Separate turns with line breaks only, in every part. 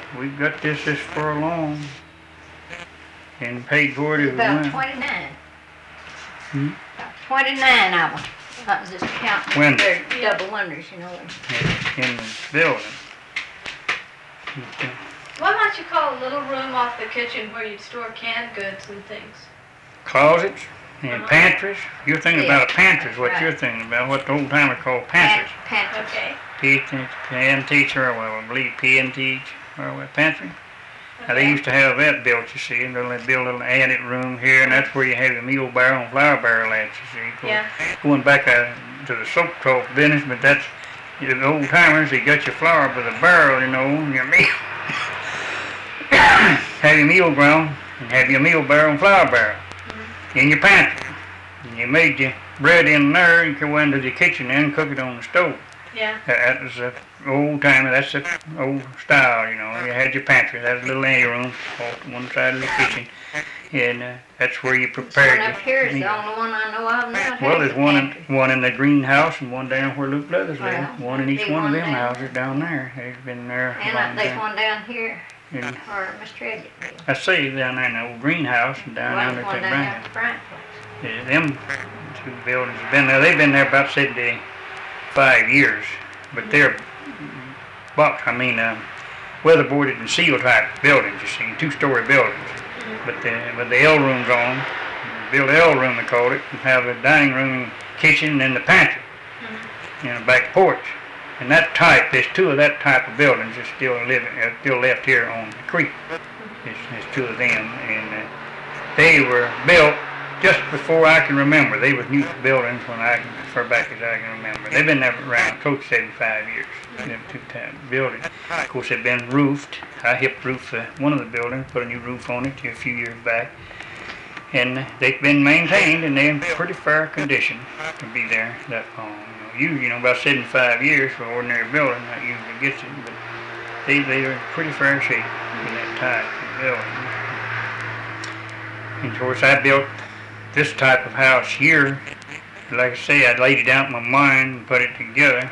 we've got this for a long and paid for it as
About
well.
29.
Hmm?
About 29 of them. That was just counting
Windows.
their double windows, you know.
In the building.
Why might you call a little room off the kitchen where you'd store canned goods and things?
Closets and pantries. You're thinking
Yeah,
about a pantry is what
right.
you're thinking about, what the old timers call pantries.
Pantries.
Okay.
P&T, or well, I believe P&T, or what, pantry? Now, they used to have that built, you see, and they build a little added room here, and that's where you have your meal barrel and flour barrel at, you see.
Yeah.
Going back to the soap trough business, but that's, the old timers, they got your flour with a barrel, you know, and your meal. Have your meal ground, and have your meal barrel and flour barrel in your pantry. And you made your bread in there, and you could go into the kitchen and cook it on the stove.
Yeah.
That was the old timer, that's the old style, you know. You had your pantry, that was a little area room off one side of the kitchen. And that's where you
This
prepared
one up here is
your
the
meal.
only one I know of now.
Well, there's one in the greenhouse and one down where Luke Leathers
Well,
lived. One in each
there'd be
one of
one
them
down
houses down there. They've been there a
And
long
there's
time.
one down here,
And
or Mr. Elliott lived.
I see down there in the old greenhouse and down
Well,
under
there's one
that
down
brand.
there at the Bryant place.
Yeah, them two buildings have been there. They've been there about 75 years, but they're weatherboarded and seal type buildings. You see, 2-story buildings. But the L room's on. Build the L room, they called it, and have a dining room, kitchen, and the pantry, and a back porch. And that type, there's two of that type of buildings that's still left here on the creek. There's two of them, and they were built just before I can remember. They was new buildings when I can, as far back as I can remember. They've been there around close to 75 years. Them two type buildings. Of course, they've been roofed. I hip roofed one of the buildings, put a new roof on it a few years back. And they've been maintained, and they're in pretty fair condition to be there that long. You know, about 75 years for an ordinary building, that usually gets it, but they are in pretty fair shape for that type of building. And of course, I built this type of house here. Like I say, I laid it out in my mind and put it together.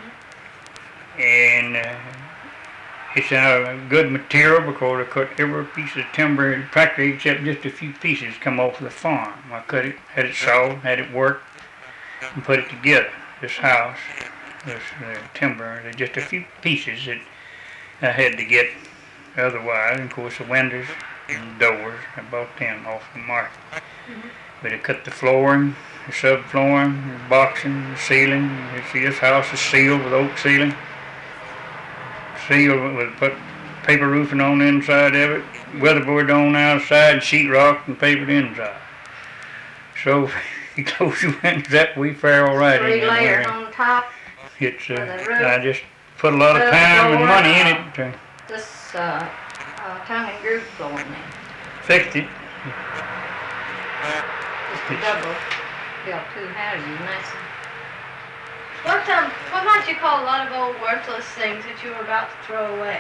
And it's a good material because I cut every piece of timber, practically except just a few pieces, come off the farm. I cut it, had it sawed, had it worked, and put it together. This house, this timber, there's just a few pieces that I had to get otherwise. And of course, the windows and doors, I bought them off the market. But I cut the flooring, the subflooring, the boxing, the ceiling. You see, this house is sealed with oak ceiling. Sealed with put paper roofing on the inside of it, weatherboard on the outside, and sheetrock and papered inside. So you close your windows that we fare all right.
3
in
layers
there.
on top.
It's
with a roof.
I just put a lot of time and money in it to
This tongue and groove flooring there.
fix it.
Just a double. Built 2 houses, and that's
What might you call a lot of old worthless things that you were about to throw away?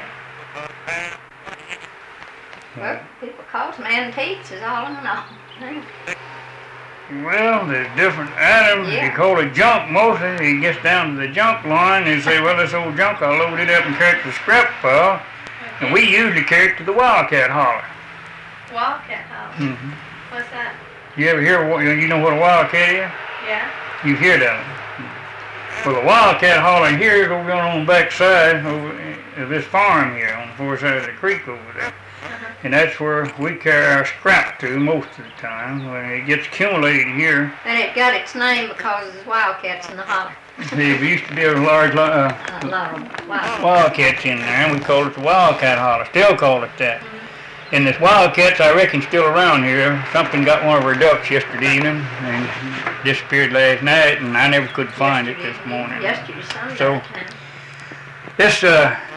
well, people call them antiques is all I know.
Well, there's different items.
Yeah.
You call it junk mostly. It gets down to the junk line. They say, well, this old junk, I'll load it up and carry it to the scrap pile. And we usually carry it to the Wildcat Holler.
Wildcat House.
Mm-hmm.
What's that?
You ever hear, you know what a Wildcat is?
Yeah.
You hear that one. Well, the Wildcat Holler here is over on the back side of this farm here on the far side of the creek over there. And that's where we carry our scrap to most of the time. When it gets accumulated here,
And it got its name because there's wildcats in the holler.
there used to be a large
A lot of wildcats.
wildcats in there, and we called it the Wildcat Holler. Still call it that. And this wildcats, I reckon, still around here. Something got one of our ducks yesterday evening and disappeared last night, and I never could find it this morning.
Yesterday, Sunday.
So-
time.
This